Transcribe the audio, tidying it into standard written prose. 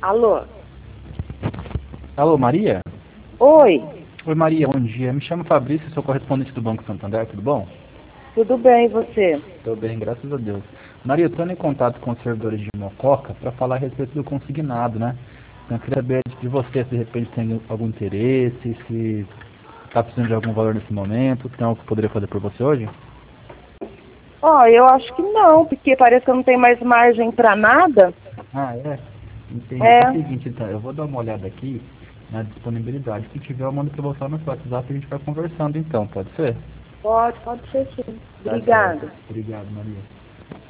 Alô? Alô, Maria? Oi, Oi, Maria, bom dia. Me chamo Fabrício, sou correspondente do Banco Santander, tudo bom? tudo bem e você? Estou bem, graças a Deus. Maria, eu estou em contato com os servidores de Mococa para falar a respeito do consignado, né? Então, eu queria saber de você se de repente tem algum interesse, se está precisando de algum valor nesse momento, tem algo que eu poderia fazer por você hoje? Ó, eu acho que não, porque parece que eu não tenho mais margem pra nada. Ah, é? Entendi. É o É, seguinte, então, eu vou dar uma olhada aqui na disponibilidade. Se tiver, eu mando para você no seu WhatsApp e a gente vai conversando então, pode ser? pode ser sim. Tá certo. Obrigada. Obrigado, Maria.